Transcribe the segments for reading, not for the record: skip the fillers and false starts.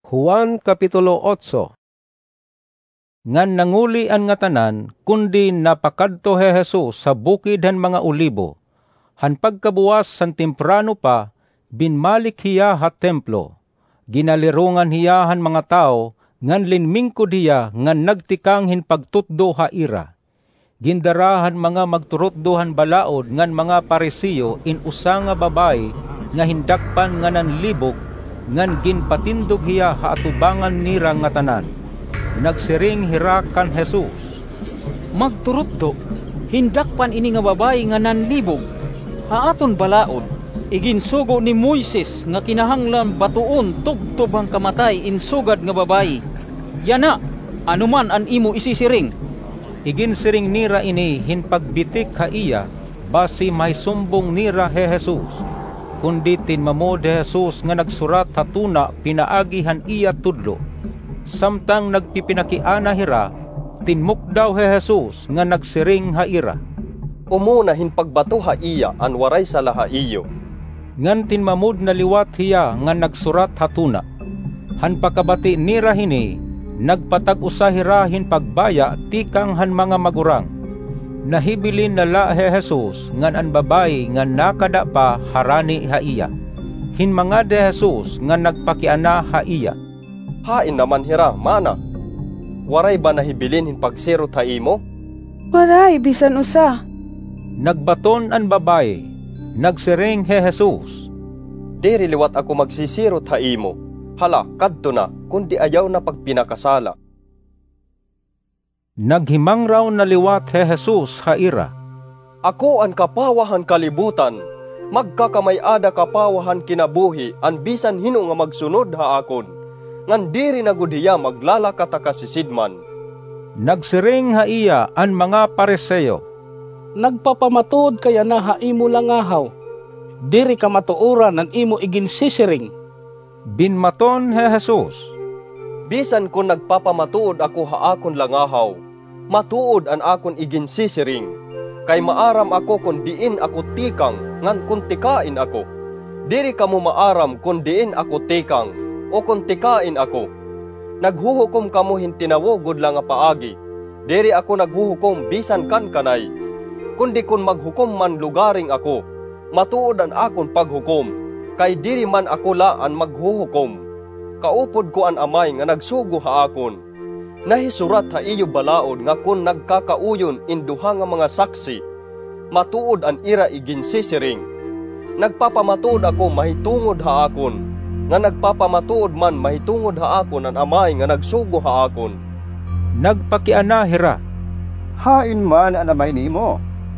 Juan Kapitulo 8. Ngan nangulian nga tanan, kundi napakadto he Jesus sa bukid han mga olibo. Han pagkabuwas san temprano pa, binmalik hiya ha templo. Ginalirungan hiya han mga tao, ngan linmingkod hiya ngan nagtikang hin pagtutdo ha ira. Gindarahan mga magturutdo han balaod ngan mga Parisiyo in usa nga babay nga hindakpan nga nanlibog, ngan ginpatindog hiya ha atubangan nira nga tanan. Nagsiring hira kan Jesus, "Magturutdo, hindakpan ini nga babay nga nanlibog. Haaton balaod, iginsugo ni Moises nga kinahanglan batuon tubtob ang kamatay insugad nga babay. Yana, anuman an imo isisiring." Iginsiring nira ini hinpagbitik ha iya, basi may sumbong nira he Jesus. Kundi tinmamod he Jesus nga nagsurat hatuna pinaagihan iya tudlo. Samtang nagpipinakiana hira, tinmukdaw he Jesus nga nagsiring ha ira. Umuna hinpagbato ha iya an waray sala ha iyo. Ngan tinmamod na liwat hiya nga nagsurat hatuna. Han pakabati nira hini, nagpatag-usa hira hinpagbaya tikang han mga magurang. Nahibilin nala he Jesus ngan an babay nga nakada pa harani ha iya. Hinmangad he Jesus nga nagpakiana ha iya. Hain naman hira, mana? Waray ba nahibilin hinpagsirot ha imo? Waray, bisan usa. Nagbaton an babay, nagsiring he Jesus, "Diri liwat ako magsisirot ha imo. Hala, kadto na, kundi ayaw na pagpinakasala." Naghimang raw na liwat he Jesus ha ira. "Ako an kapawahan kalibutan, magkakamay-ada kapawahan kinabuhi, an bisan hino nga magsunod ha akon. Ngan diri na gud hiya maglalakata kasisidman." Nagsiring ha iya an mga Pariseo, "Nagpapamatuod kaya na ha imo langahaw. Diri ka matuoran ang imo iginsisiring." Binmaton he Jesus, "Bisan kung nagpapamatuod ako ha akon langahaw, matuod an akon iginsisiring. Kay maaram ako kung diin ako tikang, ngan kung tikain ako. Diri kamo maaram kung diin ako tikang, o kung tikain ako. Naghuhukom kamo hintinawogod lang nga paagi. Diri ako naghuhukom bisan kan kanay. Kundi kung maghukom man lugaring ako, matuod an akon paghukom. Kay diri man ako laan maghuhukom. Kaupod ko an amay nga nagsugo ha akon. Nahisurat ha iyo balaod nga kung nagkakauyon induha nga mga saksi, matuod an ira iginsisiring. Nagpapamatuod ako mahitungod ha akon, nga nagpapamatuod man mahitungod ha akon an amay nga nagsugo ha akon." Nagpakiana hira, "Hain man an amay nimo?"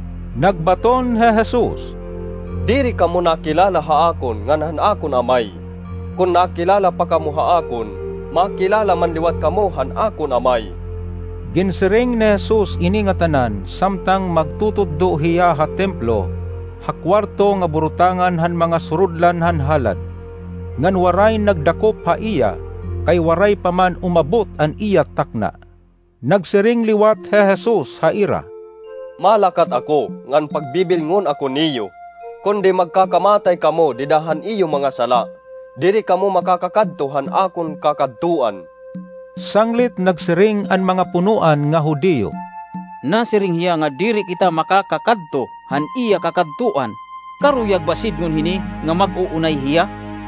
Nagbaton he Jesus, "Diri kamo nakilala ha akon ngan han akon amay. Kung nakilala pa kamo ha akon, makilala man liwat kamo han akon amay." Ginsiring ni Jesus ini nga tanan, samtang magtutuddo hiya ha templo, ha kwarto nga burutangan han mga surudlan han halad. Ngan waray nagdakop ha iya, kay waray paman umabot an iya takna. Nagsiring liwat he Jesus ha ira, "Malakat ako, ngan pagbibilngon ako niyo. Kundi magkakamatay kamo didahan iyo mga sala, diri kamo makakakadto han akon kakadtuan." Sanglit nagsiring an mga punuan nga Hudiyo, Nasiring hiya nga diri kita makakakadto han iya kakadtuan. Karuyag basidngon hini nga mag-uunay hiya?"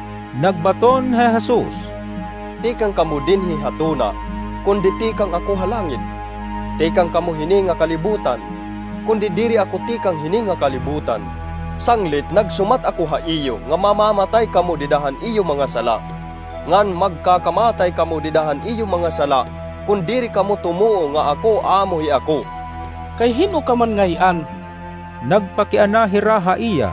Nagbaton he Jesus, "Tikang kamo dinhi hatuna, kundi tikang ako halangit. Tikang kamo hini nga kalibutan, kundi diri ako tikang hini nga kalibutan. Sanglit nagsumat ako ha iyo nga mamamatay kamo didahan iyo mga sala. Ngan magkakamatay kamo didahan iyo mga sala, kung diri kamo tumuo nga ako amohi ako." "Kay hino ka man ngayan?" Nagpakiana hira ha iya.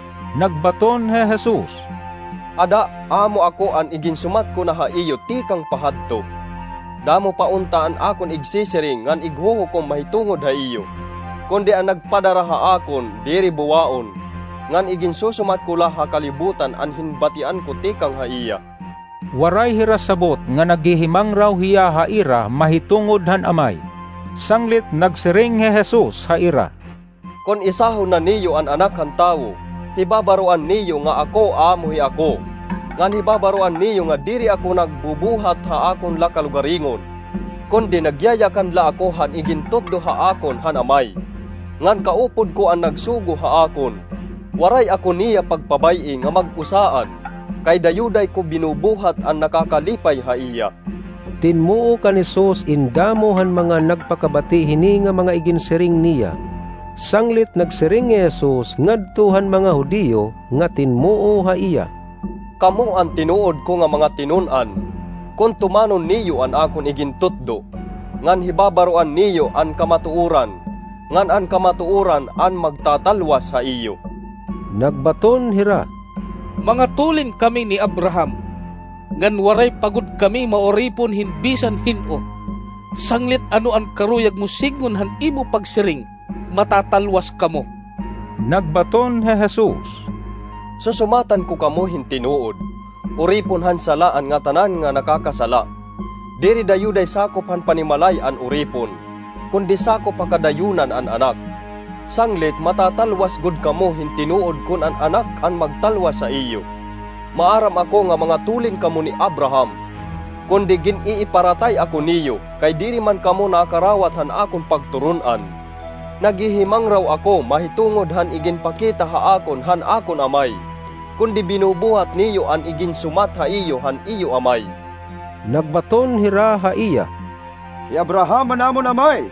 Nagbaton he Jesus, "Ada, amo ako an iginsumat ko na ha iyo tikang pahadto. Damo pauntaan akon igsisiring ngan ighuhukom mahitungod ha iyo. Kundi ang nagpadara ha akon, diri buwaon, ngan iginsusumat ko la ha kalibutan an hinbatian ko tikang ha iya." Waray hira sabot nga naghihimang raw hiya ha ira mahitungod han amay. Sanglit nagsiring he Jesus ha ira, "Kon isahon na niyo an anak han tawo, hibabaruan niyo nga ako amohi ako. Ngan hibabaroan niyo nga diri ako nagbubuhat ha akon la kalugaringon, kundi nagyayakan la ako han igintuddo ha akon han amay. Ngan kaupod ko ang nagsugo ha akon, waray ako niya pagpabay nga mag-usaan, kay dayuday ko binubuhat ang nakakalipay ha iya. Tinmuo ka ni Sus indamo han mga nagpakabati hini nga mga iginsiring niya. Sanglit nagsiring ni Jesus ngadtuhan mga Hudiyo nga tinmuo ha iya. Kamo ang tinuod ko nga mga tinun-an, kung tumanon niyo an akon igintutdo, ngan hibabaroan niyo an kamatuuran, ngan an kamatuuran an magtatalwas sa iyo. Nagbaton hira, Mga tulin kami ni Abraham, ngan waray pagod kami maoripon hinbisan hino. Sanglit ano ang karuyag mo sigon han imo pagsiring, matatalwas kamo. nagbaton he Jesus. Susumatan ko kamo hintinuod, uripon han salaan nga tanan nga nakakasala. Diri dayuday sakop han panimalay an uripon, kundi sakop pakadayunan an anak. Sanglit matatalwas gud kamo hintinuod kun an anak an magtalwas sa iyo. Maaram ako nga mga tulin kamo ni Abraham, kundi gin-iiparatay ako niyo, kay diri man kamo nakarawat han akon pagturunan. Naghihimang raw ako mahitungod han iginpakita ha akon han akon amay, kundi binubuhat niyo an iginsumat ha iyo han iyo amay. Nagbaton hira ha iya. Si Abraham manamon amay.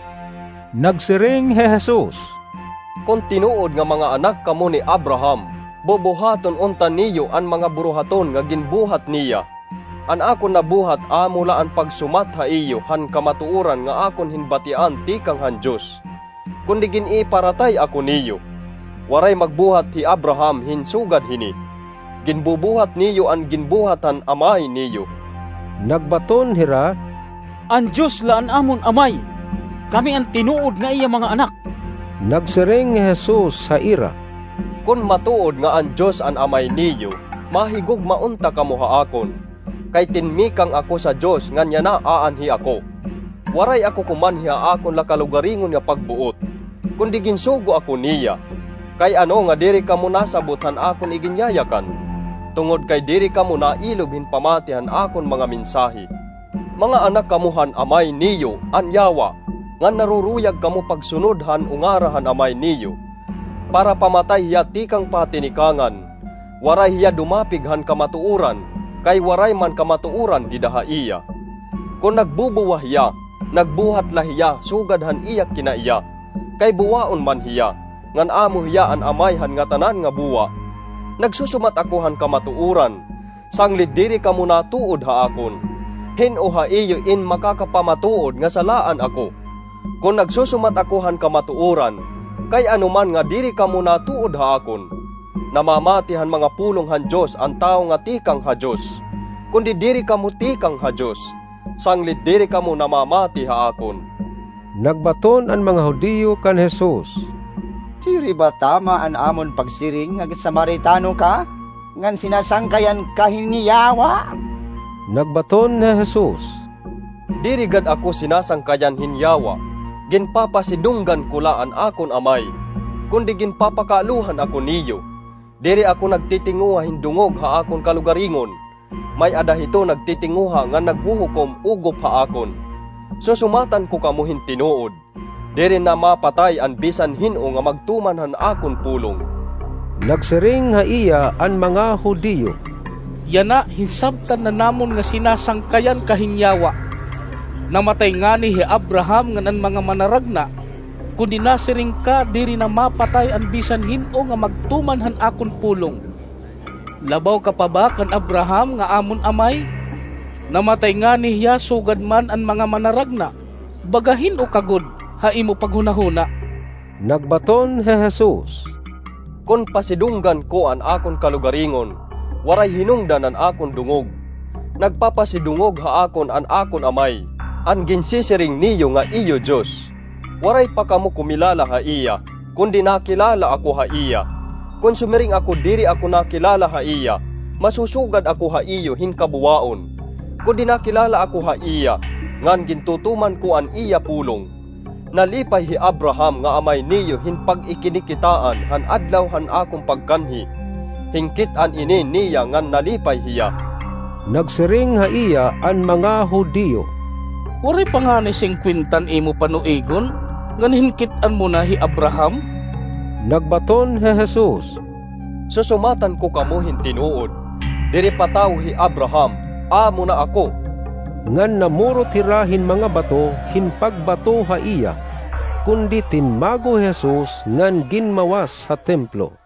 Nagsiring he Jesus. Kung tinuod nga mga anak kamo ni Abraham, bobuhaton untan niyo an mga buruhaton nga ginbuhat niya. An akon nabuhat amula an pagsumat ha iyo han kamatuuran nga akon hinbatian tikang han Diyos. Kundi gin-iparatay ako niyo, waray magbuhat hi Abraham hinsugad hini. Ginbubuhat niyo an ginbuhatan amay niyo. Nagbaton hira, Ang Diyos laan amon amay, kami ang tinuod nga iya mga anak. nagsiring ni Jesus sa ira. Kun matuod nga ang Diyos an amay niyo, mahigog maunta kamo ha akon. Kay tinmikang ako sa Diyos nganya na aanhi ako. Waray ako kumanhi ha akon lakalugaringon nga pagbuot, kundi ginsugo ako niya. Kay ano nga diri kamo nasabutan akon iginyayakan, tungod kay diri kamo nailog hinpamatihan akon mga mensahe. Mga anak kamuhan amay niyo anyawa, nga naruruyag kamo pagsunodhan ungarahan amay niyo, para pamatay hiya tikang patinikangan, waray hiya dumapighan kamatuuran, kay waray man kamatuuran didaha iya. Kung nagbubuwah hiya, nagbuhat lahiya sugadhan iya kinaiya, kay buwaon man hiya, ngan amo hiya an amayhan nga tanan nga buwa. Nagsusumat ako han kamatuuran, sanglit diri kamo natuod ha akon. Hino ha iyo in makakapamatuod nga salaan ako. Kung nagsusumat ako han kamatuuran, kay anuman nga diri kamo natuod ha akon. Namamatihan mga pulong han Diyos ang tao nga tikang ha Diyos, kundi diri kamo tikang ha Diyos, sanglit diri kamo namamati ha akon. Nagbaton ang mga Hudiyo kan Jesus. Diri ba tama an amon pagsiring nga Samaritano ka? Ngan sinasangkayan ka hiniyawa? Nagbaton ni Jesus. Diri gad ako sinasangkayan hinyawa, ginpapasidunggan kulaan akon amay, kundi ginpapakaluhan ako niyo. Diri ako nagtitinguha hindungog ha akon kalugaringon, may adahito nagtitinguha nga naghuhukom ugop ha akon. Susumatan ko kamo hintinuod, diri na mapatay an bisan hino nga magtuman han akon pulong. Nagsiring ha iya ang mga Hudiyo. Yana hinsabtan na namon nga sinasangkayan kahinyawa. Namatay nga ni Abraham nga nan mga manaragna, kundi nasiring ka diri na mapatay ang bisan hino nga magtuman han akon pulong. Labaw ka pa ba kan Abraham nga amon amay? Namatay nga ni hiya sugad man ang mga manaragna, bagahin o kagod ha imo paghunahuna. Nagbaton he Jesus. Kun pasidunggan ko an akon kalugaringon, waray hinungdan an akon dungog. Nagpapasidungog ha akon an akon amay, an ginsisiring niyo nga iyo Diyos. Waray pa kamo kumilala ha iya, kundi nakilala ako ha iya. Kung sumiring ako diri ako nakilala ha iya, masusugad ako ha iyo hinkabuwaon. Kundi nakilala ako ha iya, ngan gintutuman ko an iya pulong. Nalipay hi Abraham nga amay niyo hinpag ikinikitaan han adlaw han akong pagkanhi. hingkit-an ini niya ngan nalipay hiya. Nagsiring ha iya an mga Hudiyo. Wari pa nga ni 50 imo panuigon, ngan hinkit-an mo na hi Abraham? Nagbaton he Jesus. Susumatan ko kamo hintinuod, diri pataw hi Abraham, amo na ako. Ngan namuro tirahin mga bato, hinpagbato ha iya, kundi tinmago Jesus ngan ginmawas sa templo.